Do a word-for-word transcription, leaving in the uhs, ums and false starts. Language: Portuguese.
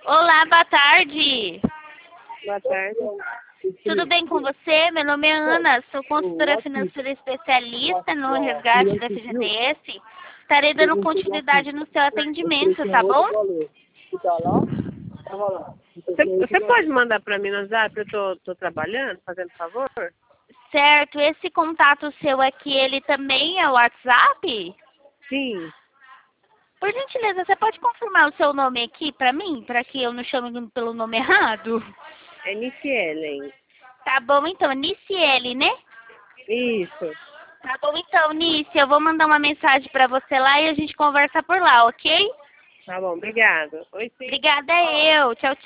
Olá, boa tarde. Boa tarde. Tudo bem com você? Meu nome é Ana, sou consultora financeira especialista no resgate da F G T S. Estarei dando continuidade no seu atendimento, tá bom? Você, você pode mandar para mim no zap? Eu tô, tô trabalhando, fazendo favor? Certo, esse contato seu aqui, ele também é o WhatsApp? Sim. Por gentileza, você pode confirmar o seu nome aqui para mim, para que eu não chame pelo nome errado? É Nicielen. Tá bom então, Niciele, né? Isso. Tá bom então, Nice, eu vou mandar uma mensagem para você lá e a gente conversa por lá, ok? Tá bom, obrigado. Oi, sim. Obrigada eu, tchau, tchau.